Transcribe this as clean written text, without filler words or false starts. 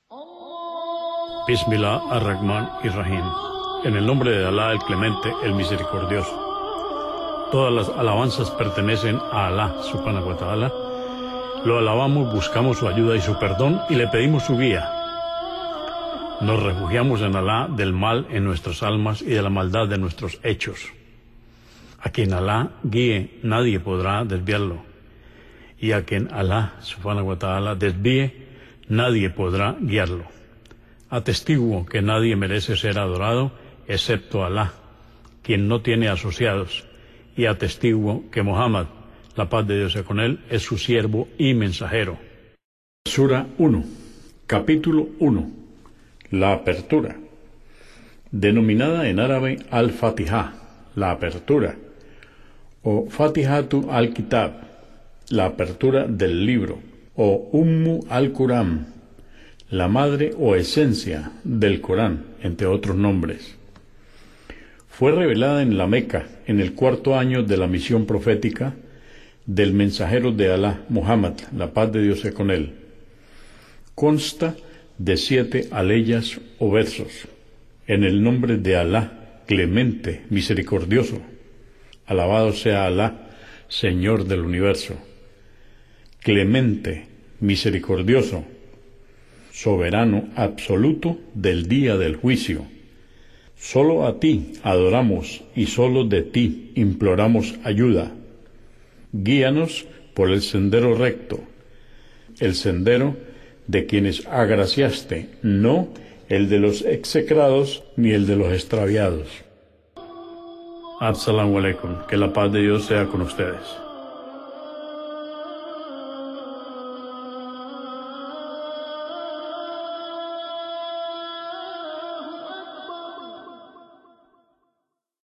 Bismillah ar-Rahman ir-Rahim. En el nombre de Alá, el Clemente, el Misericordioso. Todas las alabanzas pertenecen a Alá, subhanahu wa ta'ala. Lo alabamos, buscamos su ayuda y su perdón y le pedimos su guía. Nos refugiamos en Alá del mal en nuestras almas y de la maldad de nuestros hechos. A quien Alá guíe, nadie podrá desviarlo. Y a quien Alá, subhanahu wa ta'ala, desvíe, nadie podrá guiarlo. Atestiguo que nadie merece ser adorado excepto Alá, quien no tiene asociados, y atestiguo que Muhammad, la paz de Dios sea con él, es su siervo y mensajero. Sura 1, capítulo 1, la apertura, denominada en árabe al-Fatiha, la apertura, o Fatihatu al-Kitab, la apertura del libro, o Ummu al-Quran, la madre o esencia del Corán, entre otros nombres. Fue revelada en la Meca, en el 4º año de la misión profética del mensajero de Alá, Muhammad, la paz de Dios sea con él. Consta de 7 aleyas o versos, en el nombre de Alá, Clemente, Misericordioso. Alabado sea Alá, Señor del universo. Clemente, Misericordioso, soberano absoluto del día del juicio. Solo a ti adoramos y solo de ti imploramos ayuda. Guíanos por el sendero recto, el sendero de quienes agraciaste, no el de los execrados ni el de los extraviados. Assalamu alaikum, que la paz de Dios sea con ustedes.